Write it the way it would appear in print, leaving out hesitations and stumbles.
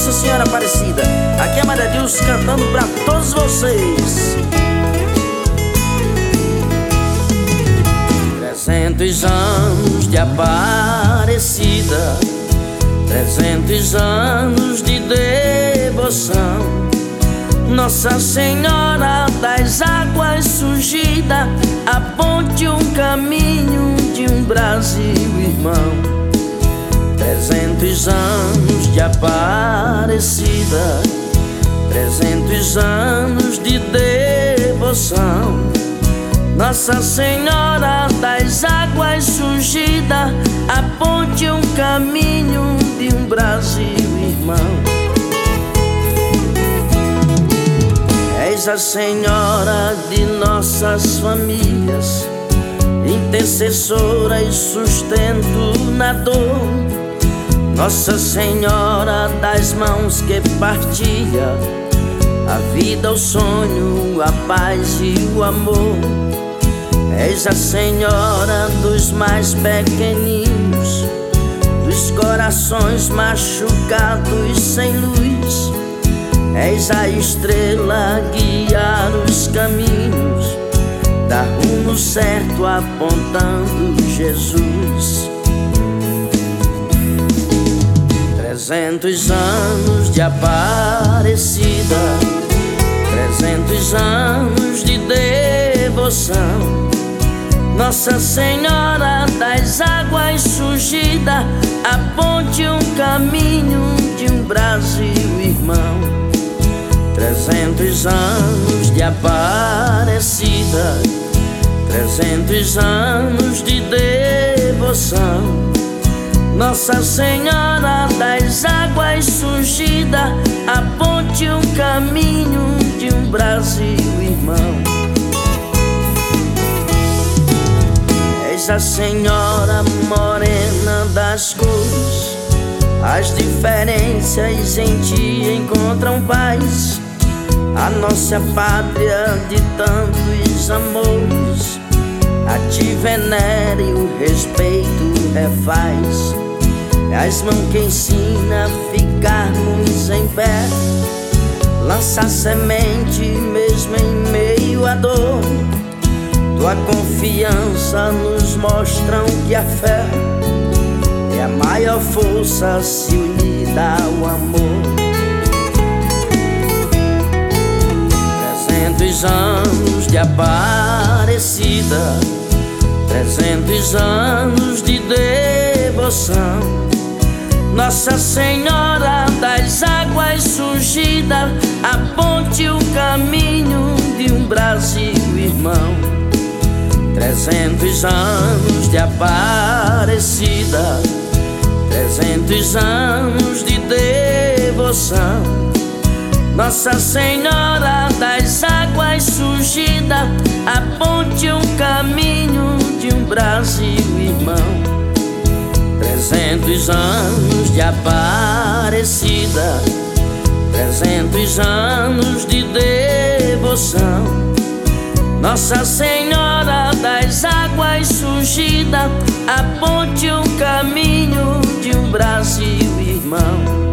Nossa Senhora Aparecida. Aqui é Maria Dilson cantando pra todos vocês. 300 anos de Aparecida, 300 anos de devoção. Nossa Senhora das Águas Surgida, aponte um caminho de um Brasil irmão. 300 anos de Aparecida, 300 anos de devoção. Nossa Senhora das Águas Surgida, aponte um caminho de um Brasil irmão. És a Senhora de nossas famílias, intercessora e sustento na dor. Nossa Senhora das mãos que partilha a vida, o sonho, a paz e o amor. És a Senhora dos mais pequeninos, dos corações machucados sem luz. És a estrela a guiar os caminhos, dá rumo certo apontando Jesus. 300 anos de Aparecida, 300 anos de devoção. Nossa Senhora das Águas Surgida, aponte um caminho de um Brasil irmão. 300 anos de Aparecida, 300 anos de devoção. Nossa Senhora das Águas Surgida, aponte um caminho de um Brasil irmão. És a Senhora morena das cores, as diferenças em ti encontram paz. A nossa pátria de tantos amores, a ti venera e o respeito refaz. És mão que ensina a ficarmos em pé, lança semente mesmo em meio à dor. Tua confiança nos mostra que a fé é a maior força se unida ao amor. 300 anos de Aparecida, 300 anos de devoção. Nossa Senhora das Águas Surgida, aponte o caminho de um Brasil irmão. 300 anos de Aparecida, 300 anos de devoção. Nossa Senhora das Águas Surgida, aponte um caminho de um Brasil irmão. 300 anos de Aparecida, 300 anos de devoção. Nossa Senhora das Águas Surgida, aponte um caminho de um Brasil irmão.